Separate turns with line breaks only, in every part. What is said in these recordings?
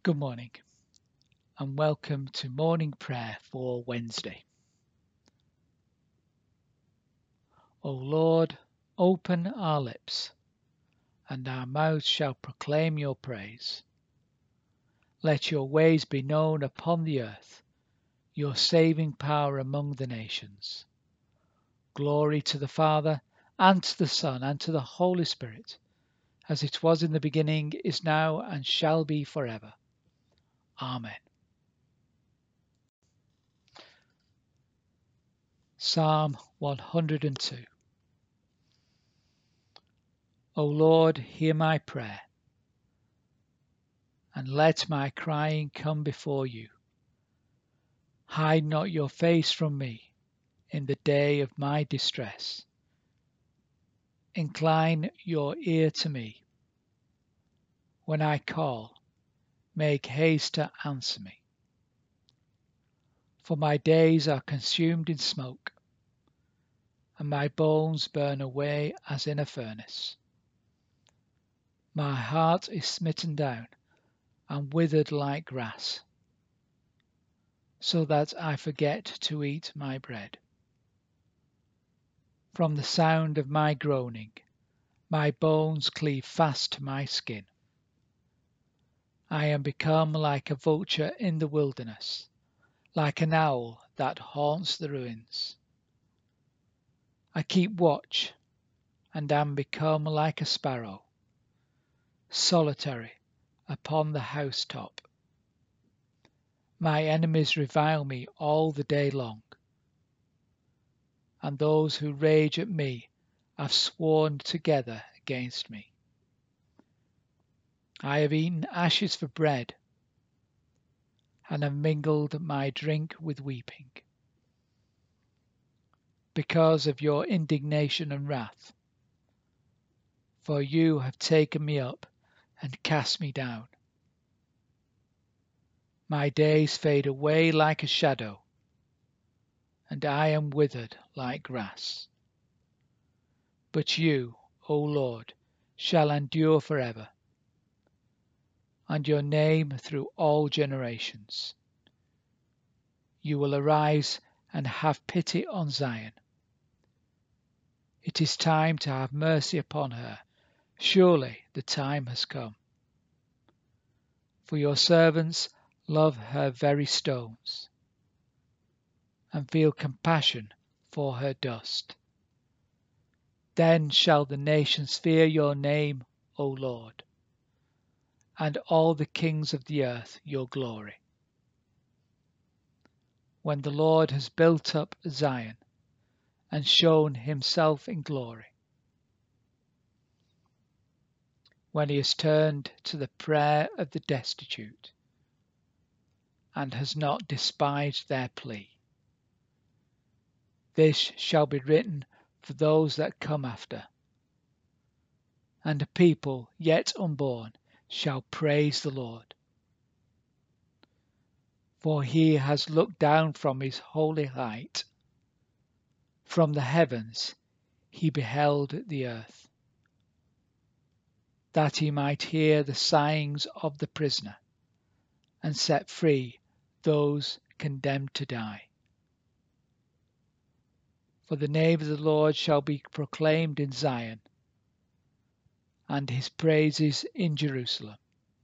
Good morning and welcome to morning prayer for Wednesday. O Lord, open our lips, and our mouths shall proclaim your praise. Let your ways be known upon the earth, your saving power among the nations. Glory to the Father, and to the Son, and to the Holy Spirit, as it was in the beginning, is now, and shall be forever. Amen. Psalm 102. O Lord, hear my prayer, and let my crying come before you. Hide not your face from me in the day of my distress. Incline your ear to me. When I call, make haste to answer me. For my days are consumed in smoke, and my bones burn away as in a furnace. My heart is smitten down and withered like grass, so that I forget to eat my bread. From the sound of my groaning, my bones cleave fast to my skin. I am become like a vulture in the wilderness, like an owl that haunts the ruins. I keep watch, and am become like a sparrow, solitary upon the housetop. My enemies revile me all the day long, and those who rage at me have sworn together against me. I have eaten ashes for bread, and have mingled my drink with weeping. Because of your indignation and wrath, for you have taken me up and cast me down. My days fade away like a shadow, and I am withered like grass. But you, O Lord, shall endure forever, and your name through all generations. You will arise and have pity on Zion. It is time to have mercy upon her. Surely the time has come. For your servants love her very stones, and feel compassion for her dust. Then shall the nations fear your name, O Lord, and all the kings of the earth your glory. When the Lord has built up Zion and shown himself in glory, when he has turned to the prayer of the destitute and has not despised their plea. This shall be written for those that come after, and a people yet unborn shall praise the Lord. For he has looked down from his holy height. From the heavens he beheld the earth, that he might hear the sighings of the prisoner, and set free those condemned to die. For the name of the Lord shall be proclaimed in Zion, and his praises in Jerusalem.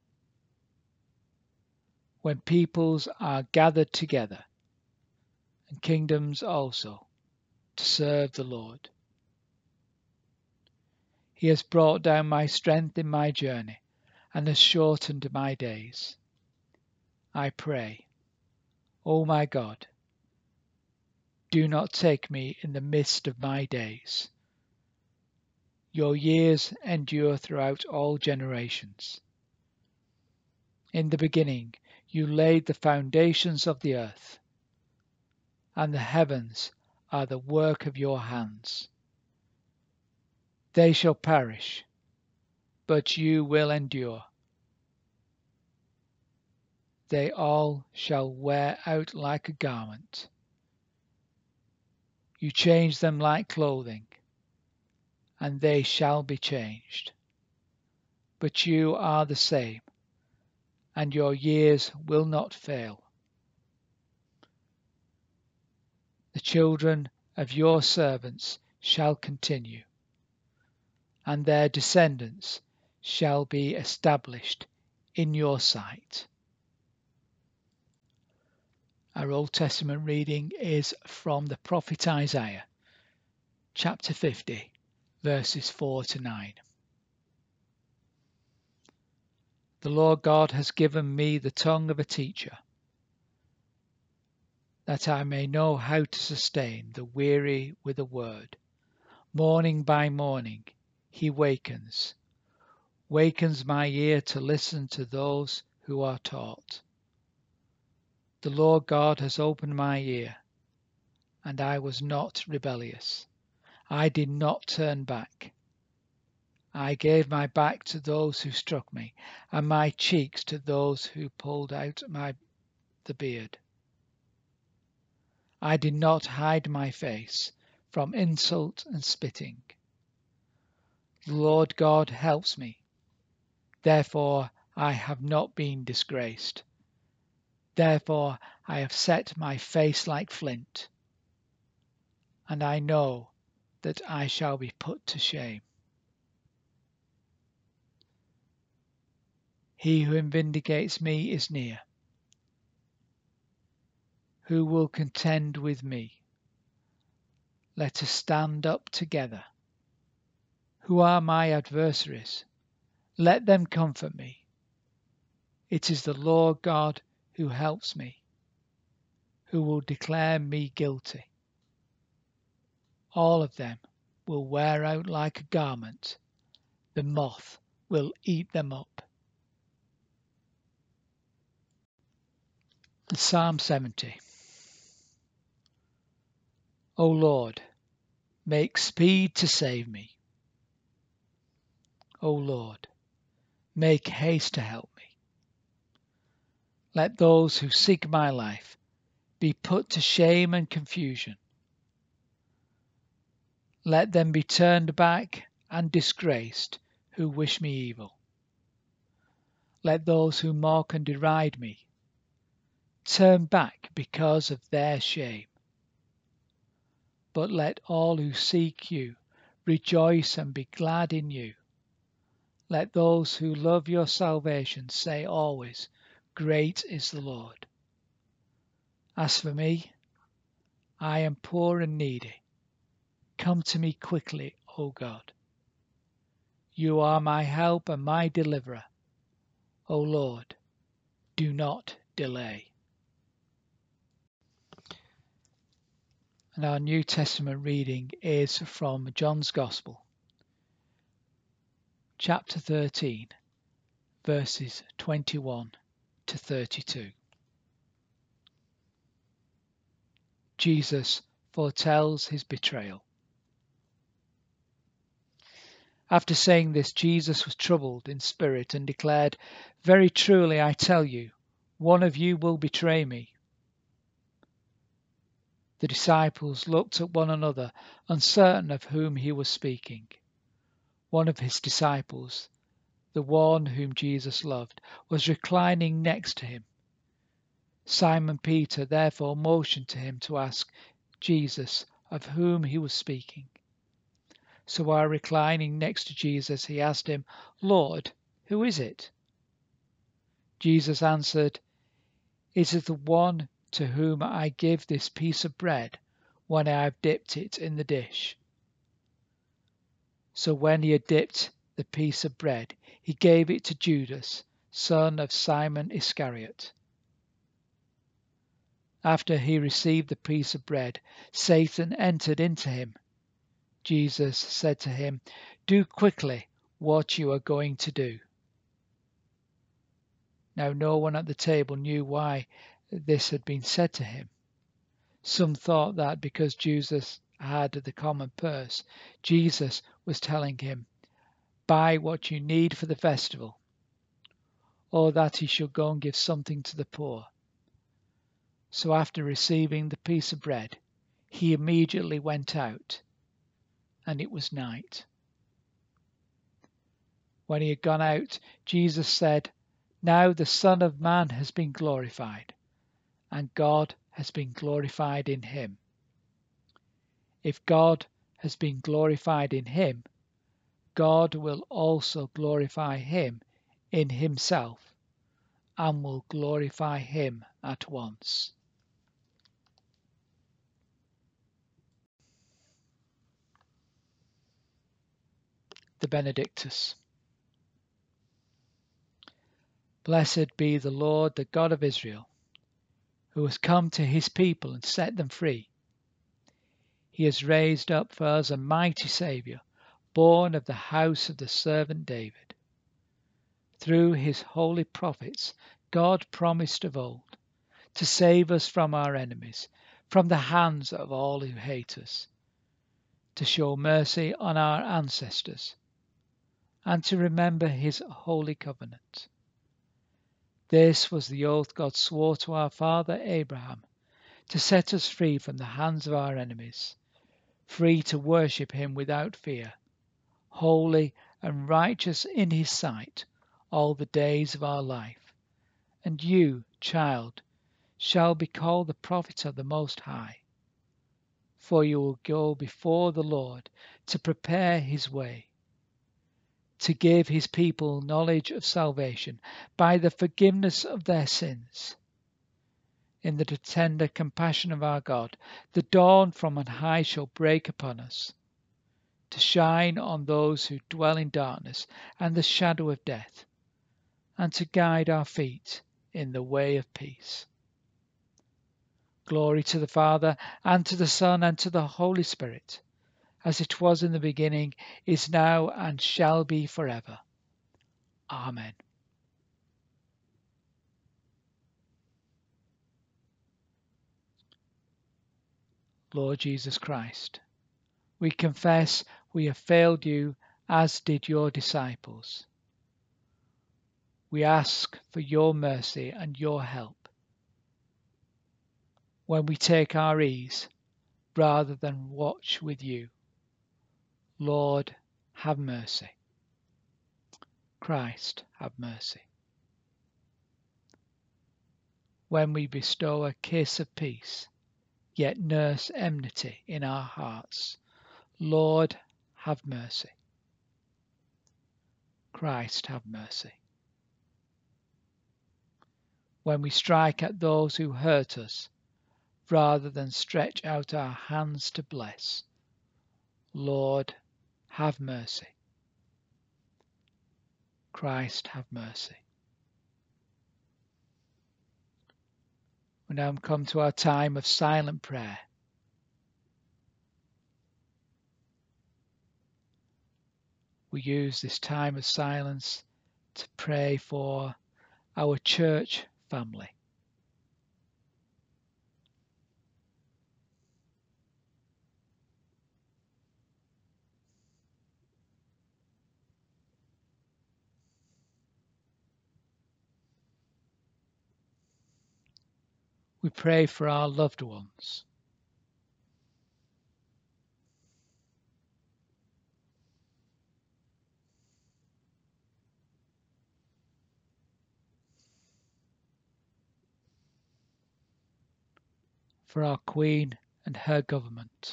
When peoples are gathered together, and kingdoms also, to serve the Lord. He has brought down my strength in my journey, and has shortened my days. I pray, O my God, do not take me in the midst of my days. Your years endure throughout all generations. In the beginning you laid the foundations of the earth, and the heavens are the work of your hands. They shall perish, but you will endure. They all shall wear out like a garment. You change them like clothing, and they shall be changed. But you are the same, and your years will not fail. The children of your servants shall continue, and their descendants shall be established in your sight. Our Old Testament reading is from the prophet Isaiah, chapter 50, verses 4 to 9. The Lord God has given me the tongue of a teacher, that I may know how to sustain the weary with a word. Morning by morning he wakens my ear to listen to those who are taught. The Lord God has opened my ear, and I was not rebellious. I did not turn back. I gave my back to those who struck me, and my cheeks to those who pulled out the beard. I did not hide my face from insult and spitting. The Lord God helps me. Therefore I have not been disgraced. Therefore I have set my face like flint, and I know that I shall be put to shame. He who vindicates me is near. Who will contend with me? Let us stand up together. Who are my adversaries? Let them comfort me. It is the Lord God who helps me, who will declare me guilty. All of them will wear out like a garment. The moth will eat them up. Psalm 70. O Lord, make speed to save me. O Lord, make haste to help me. Let those who seek my life be put to shame and confusion. Let them be turned back and disgraced who wish me evil. Let those who mock and deride me turn back because of their shame. But let all who seek you rejoice and be glad in you. Let those who love your salvation say always, Great is the Lord. As for me, I am poor and needy. Come to me quickly, O God. You are my help and my deliverer. O Lord, do not delay. And our New Testament reading is from John's Gospel, chapter 13, verses 21 to 32. Jesus foretells his betrayal. After saying this, Jesus was troubled in spirit and declared, Very truly I tell you, one of you will betray me. The disciples looked at one another, uncertain of whom he was speaking. One of his disciples, the one whom Jesus loved, was reclining next to him. Simon Peter therefore motioned to him to ask Jesus of whom he was speaking. So while reclining next to Jesus, he asked him, Lord, who is it? Jesus answered, It is the one to whom I give this piece of bread when I have dipped it in the dish. So when he had dipped the piece of bread, he gave it to Judas, son of Simon Iscariot. After he received the piece of bread, Satan entered into him. Jesus said to him, Do quickly what you are going to do. Now no one at the table knew why this had been said to him. Some thought that because Jesus had the common purse, Jesus was telling him, Buy what you need for the festival, or that he should go and give something to the poor. So after receiving the piece of bread, he immediately went out, and it was night. When he had gone out, Jesus said, Now the Son of Man has been glorified, and God has been glorified in him. If God has been glorified in him, God will also glorify him in himself, and will glorify him at once. The Benedictus. Blessed be the Lord, the God of Israel, who has come to his people and set them free. He has raised up for us a mighty Saviour, born of the house of the servant David. Through his holy prophets, God promised of old to save us from our enemies, from the hands of all who hate us, to show mercy on our ancestors, and to remember his holy covenant. This was the oath God swore to our father Abraham, to set us free from the hands of our enemies, free to worship him without fear, holy and righteous in his sight all the days of our life. And you, child, shall be called the prophet of the Most High, for you will go before the Lord to prepare his way, to give his people knowledge of salvation by the forgiveness of their sins. In the tender compassion of our God, the dawn from on high shall break upon us, to shine on those who dwell in darkness and the shadow of death, and to guide our feet in the way of peace. Glory to the Father, and to the Son, and to the Holy Spirit, as it was in the beginning, is now, and shall be forever. Amen. Lord Jesus Christ, we confess we have failed you, as did your disciples. We ask for your mercy and your help when we take our ease rather than watch with you. Lord, have mercy. Christ, have mercy. When we bestow a kiss of peace, yet nurse enmity in our hearts, Lord, have mercy. Christ, have mercy. When we strike at those who hurt us, rather than stretch out our hands to bless, Lord, have mercy. Christ, have mercy. We now come to our time of silent prayer. We use this time of silence to pray for our church family. We pray for our loved ones. For our Queen and her government.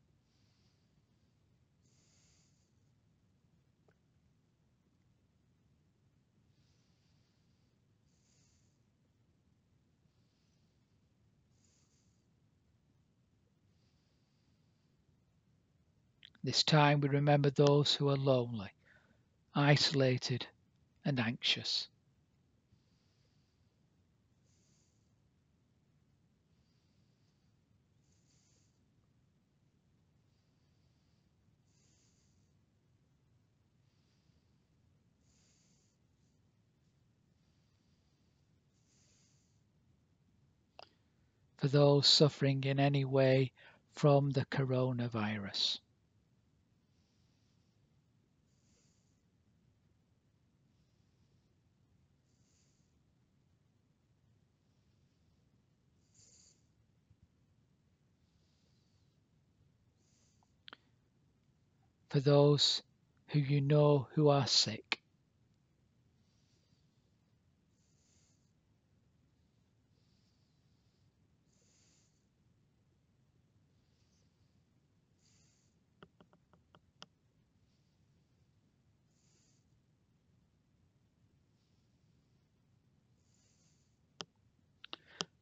This time we remember those who are lonely, isolated and anxious. For those suffering in any way from the coronavirus. For those who you know who are sick.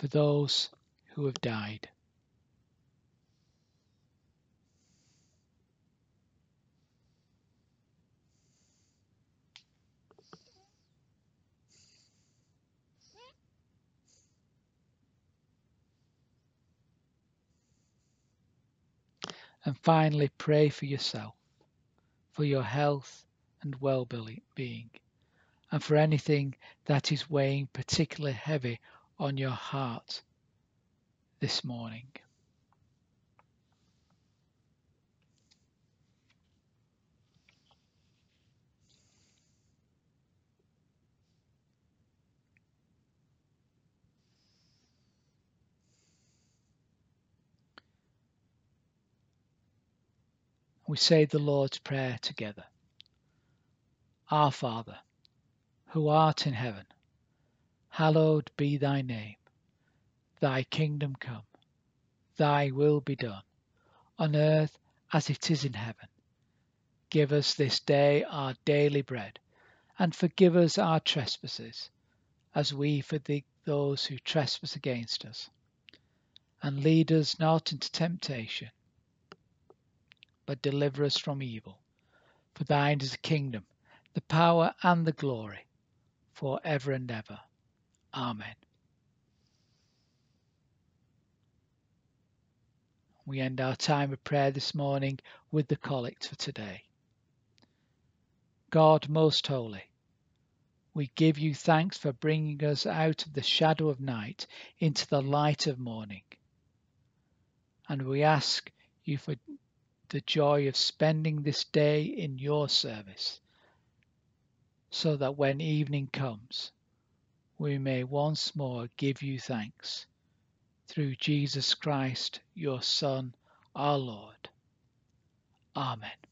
for those who have died. And finally, pray for yourself, for your health and well-being, and for anything that is weighing particularly heavy on your heart this morning. We say the Lord's Prayer together. Our Father, who art in heaven, hallowed be thy name. Thy kingdom come, thy will be done, on earth as it is in heaven. Give us this day our daily bread, and forgive us our trespasses, as we forgive those who trespass against us. And lead us not into temptation, but deliver us from evil. For thine is the kingdom, the power, and the glory, for ever and ever. Amen. We end our time of prayer this morning with the collect for today. God most holy, we give you thanks for bringing us out of the shadow of night into the light of morning. And we ask you for the joy of spending this day in your service, so that when evening comes, we may once more give you thanks. Through Jesus Christ, your Son, our Lord. Amen.